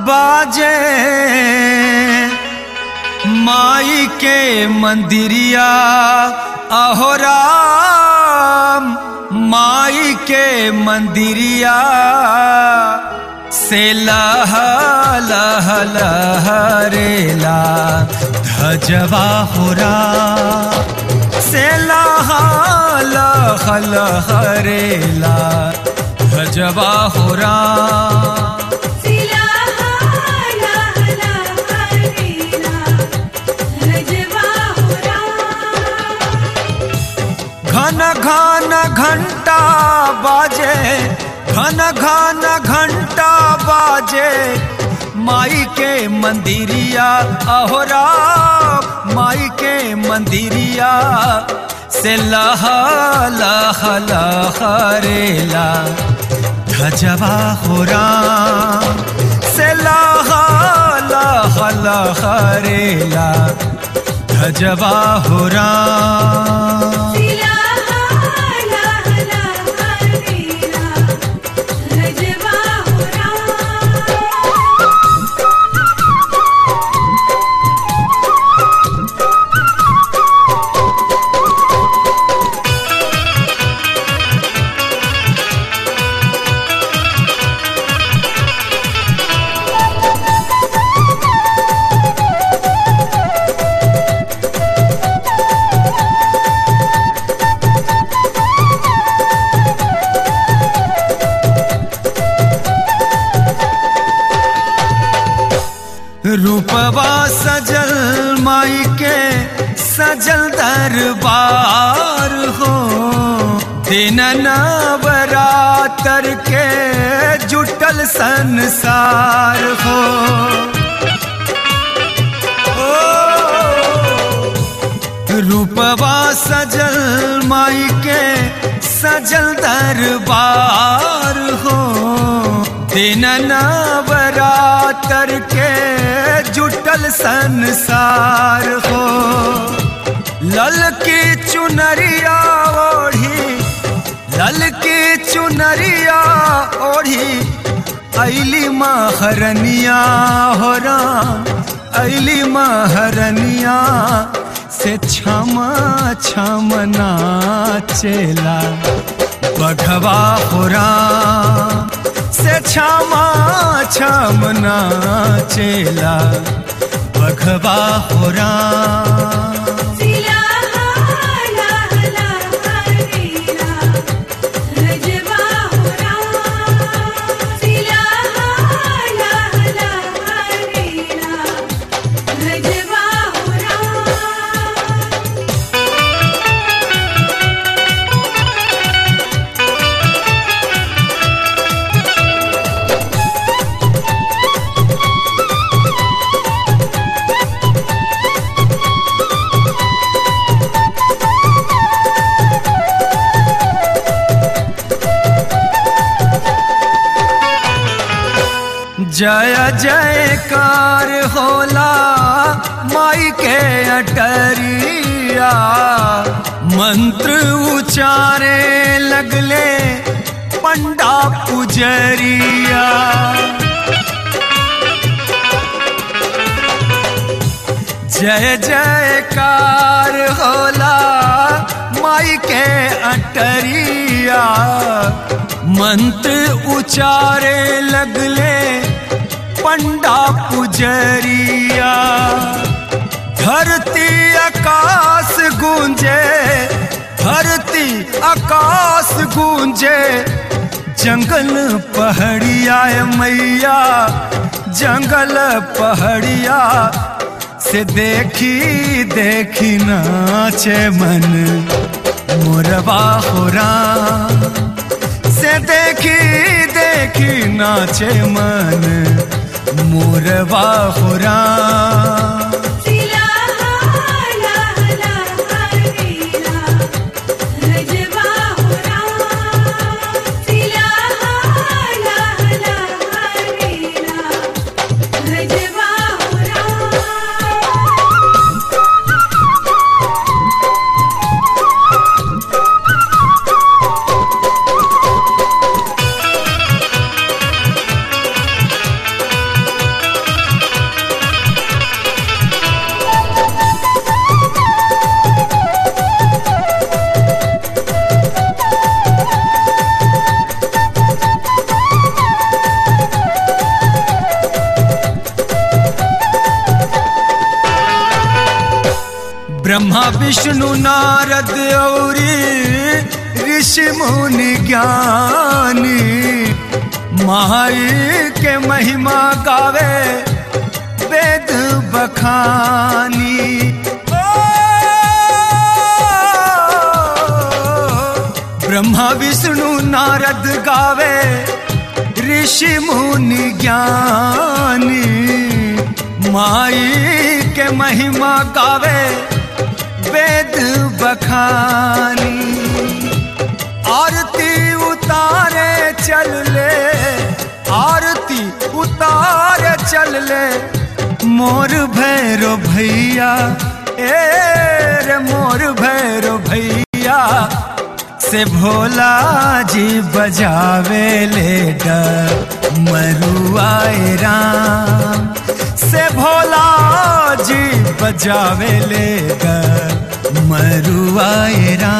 बाजे माई के मंदिरिया अहो राम, माई के मंदिरिया से लह लह लहरेला धजवा हो राम, से लह लह लहरेला धजवा हो राम। घन घन घंटा बाजे, घन घन घंटा बाजे माई के मंदिरिया अहो राम, माई के मंदिरिया से लह लह लहरेला धजवा हो राम, से लह लह लहरेला धजवा हो राम। रूपवा सजल माई के सजल दरबार हो, दिन नवरात्र के जुटल संसार हो। रूपवा सजल माई के सजल दरबार हो, दिन नवरात्र के जुटल संसार हो। ललकी चुनरिया ओढ़ी, ललकी चुनरिया ओढ़ी अइली महरनिया हो राम, अइली महरनिया से क्षमा क्षमा नाचेला बघवा हो राम, से क्षमा क्षमा नाचेला बघवा हो राम। जय जयकार होला माई के अटरिया, मंत्र उचारे लगले पंडा पुजरिया। जय जयकार होला माई के अटरिया, मंत्र उचारे लगले पंडा पुजरिया। धरती आकाश गूंजे, धरती आकाश गूंजे, जंगल पहाड़िया मैया, जंगल पहाड़िया से देखी देखी नाचे मन मोरवा हो राम, से देखी देखी नाचे मन मोरवा हो राम। विष्णु नारद औरी ऋषि मुनि ज्ञानी माई के महिमा गावे वेद बखानी। ब्रह्मा विष्णु नारद गावे ऋषि मुनि ज्ञानी माई के महिमा गावे वेद बखानी। आरती उतारे चल ले, आरती उतारे चल ले मोर भैरो भैया, ए रे मोर भैरो भैया से भोला जी बजावे ले डमरुआए राम, से भोला जी बजावे ले डमरुआए राम।